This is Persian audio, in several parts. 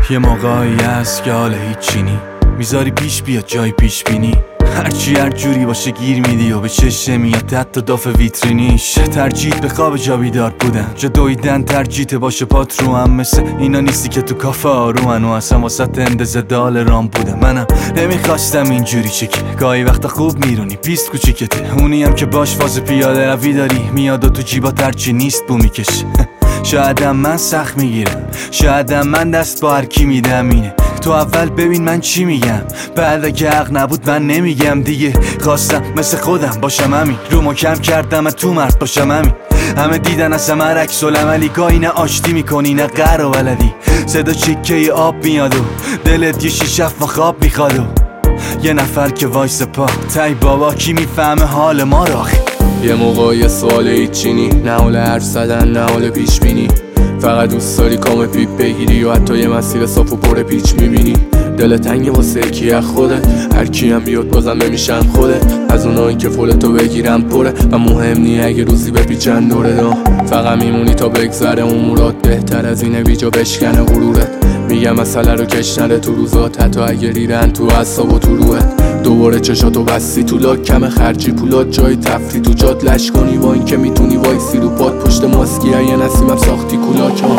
یه موقعی هست که حال هیچی نی، میذاری پیش بیاد جای پیش بینی، هرچی هر جوری باشه گیر میدی و به چشم میاد حتی داف ویترینیش. ترجیح به خواب جا بیدار بودن، جا دویدن ترجیح باشه پات رو هم، مثل اینا نیستی که تو کافه آرومن و اصلا واسط اندازه دال رام بودم. منم نمیخواستم اینجوری چکی، گاهی وقتا خوب میرونی پیست کوچیکته، اونی هم که باش فاز پیاده روی داری میاد و تو جیبا ترچی نیست بو میکشه. شایدم من سخت میگیرم، شایدم من دست با هر کی میدم، اینه تو اول ببین من چی میگم، بعد اگه حق نبود من نمیگم دیگه. خواستم مثل خودم باشم همین، رو ما کم کردم من تو مرد باشم همین. همه دیدن از همه عکس العملی، گاهی نه آشتی میکنی نه قهر و ولدی، صدا چکه آب میاد و دلت یه شیشه و خواب میخواد و یه نفر که وایس پا تای بابا کی میفهمه حال ما رو آخه. یه موقع یه سوال هیچینی، نه حال حرف زدن نه حال پیش بینی، فقط دوست داری کام پیپ بگیری و حتی یه مسیر صاف و پر پیچ میبینی. دل تنگه واسه کی از خودت، هر کی هم بیاد بازم نمیشم خودت، از اونایی که فولتو بگیرم پره و مهم نی اگه روزی بپیچن دوره دا. فقط میمونی تا بگذره امورات، بهتر از اینه بیجا بشکنه غرورت. میگم مسئله رو کش نره تو روزات، حتی اگه ریرن تو اعصاب و تو روحت. دوباره چشاتو بستی تو لاک، کم خرجی پولات جای تفری تو جات لش کنی، با این که میتونی وایسی رو پاد پشت ماسکی یه نسیمم ساختی کولاک ها.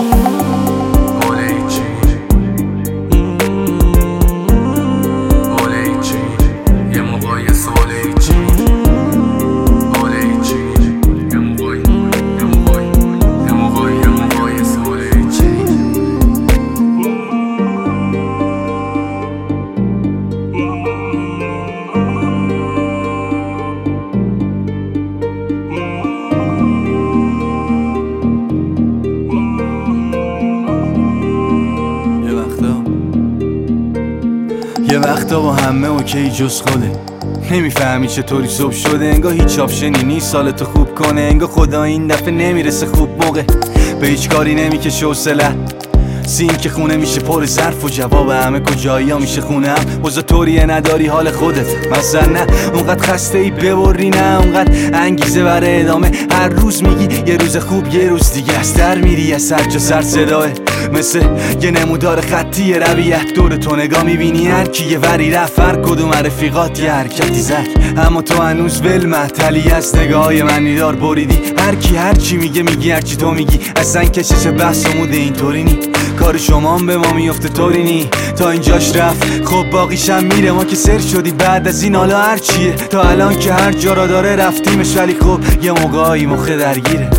یه وقتا با همه اوکی جز خوده، نمیفهمی چطوری صبح شده، انگاه هیچ آپشنی نیست سالتو خوب کنه، انگاه خدا این دفعه نمیرسه خوب موقع، به هیچ کاری نمیکشه حوصله‌ت، سیم که خونه میشه پر ظرف و جواب همه کجایی ها میشه خونه هم، وضع طوریه نداری حال خودت مثلا، نه اونقدر خسته ای ببری، نه اونقدر انگیزه برای ادامه، هر روز میگی یه روز خوب یه روز دیگه از در میری، از سر جا سر صداه مثل یه نمودار خطی رویت، دور تو نگاه میبینی هر کی یه وری رفت، هر کدوم رفیقات یه حرکتی زد، اما تو هنوز ول محتلی از نگاهی منی دار بریدی، هر کی هر چی میگه میگی، هر چی تو میگی اصلا کشش بحث و موده اینطوری نی، کار شما هم به ما میفته طوری نی، تا اینجاش رفت خب باقیشم میره، ما که سر شدی بعد از این حالا هر چیه، تا الان که هر جا را داره رفتیمش، ولی خب یه موقعی مخه درگیره.